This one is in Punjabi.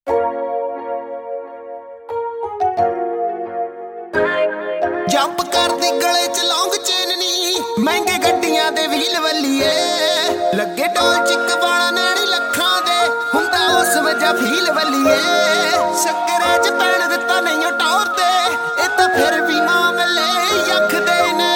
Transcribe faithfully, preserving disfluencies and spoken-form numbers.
ਜੰਪ ਕਰਦੀ ਗਲੇ ਚ ਲੌਂਗ ਚੇਨ ਨੀ, ਮਹਿੰਗੇ ਗੱਡੀਆਂ ਦੇ ਵੀਲ ਵੱਲੀਏ। ਲੱਗੇ ਡੋਲ ਚਿੱਕ ਵਾਲਾ ਨੈਣੀ ਲੱਖਾਂ ਦੇ, ਹੁੰਦਾ ਉਸ ਵਜਾ ਫੀਲ ਵੱਲੀਏ। ਸ਼ੱਕਰੇ ਚ ਪੈਣ ਦਿੱਤਾ ਨਹੀਂ ਉਹ ਟੌਰ ਤੇ, ਇਹ ਤਾਂ ਫਿਰ ਵੀ ਨਾ ਮਿਲੇ ਅੱਖ ਦੇ ਨੇ